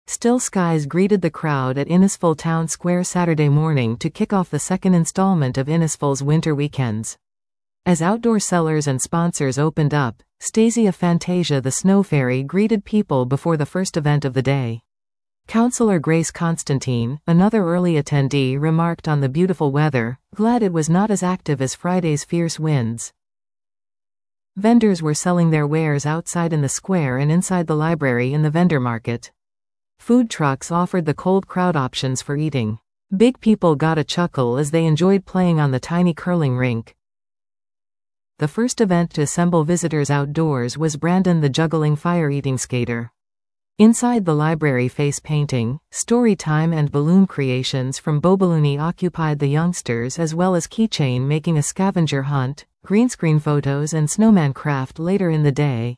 Still skies greeted the crowd at Innisfil Town Square Saturday morning to kick off the second installment of Innisfil's winter weekends. As outdoor sellers and sponsors opened up, Stasia Fantasia the Snow Fairy greeted people before the first event of the day. Councillor Grace Constantine, another early attendee, remarked on the beautiful weather, glad it was not as active as Friday's fierce winds. Vendors were selling their wares outside in the square and inside the library in the vendor market. Food trucks offered the cold crowd options for eating. Big people got a chuckle as they enjoyed playing on the tiny curling rink. The first event to assemble visitors outdoors was Brandon the juggling fire-eating skater. Inside the library, face painting, story time and balloon creations from Bobaluni occupied the youngsters, as well as keychain making, a scavenger hunt, green screen photos and snowman craft later in the day.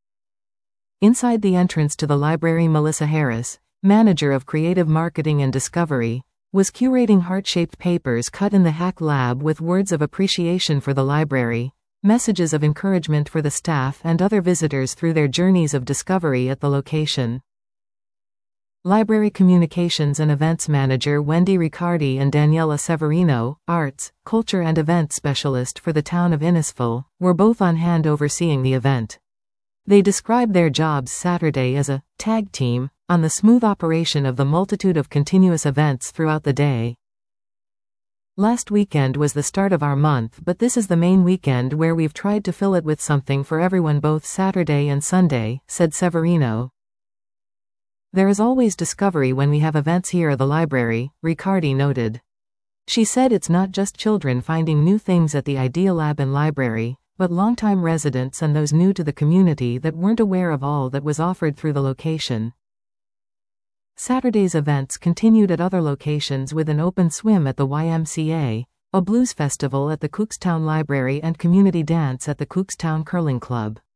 Inside the entrance to the library, Melissa Harris, manager of creative marketing and discovery, was curating heart-shaped papers cut in the Hack Lab with words of appreciation for the library, messages of encouragement for the staff and other visitors through their journeys of discovery at the location. Library Communications and Events Manager Wendy Riccardi and Daniela Severino, Arts, Culture and Events Specialist for the town of Innisfil, were both on hand overseeing the event. They described their jobs Saturday as a tag team on the smooth operation of the multitude of continuous events throughout the day. Last weekend was the start of our month, but this is the main weekend where we've tried to fill it with something for everyone both Saturday and Sunday, said Severino. There is always discovery when we have events here at the library, Riccardi noted. She said it's not just children finding new things at the Idea Lab and library, but longtime residents and those new to the community that weren't aware of all that was offered through the location. Saturday's events continued at other locations with an open swim at the YMCA, a blues festival at the Cookstown Library and community dance at the Cookstown Curling Club.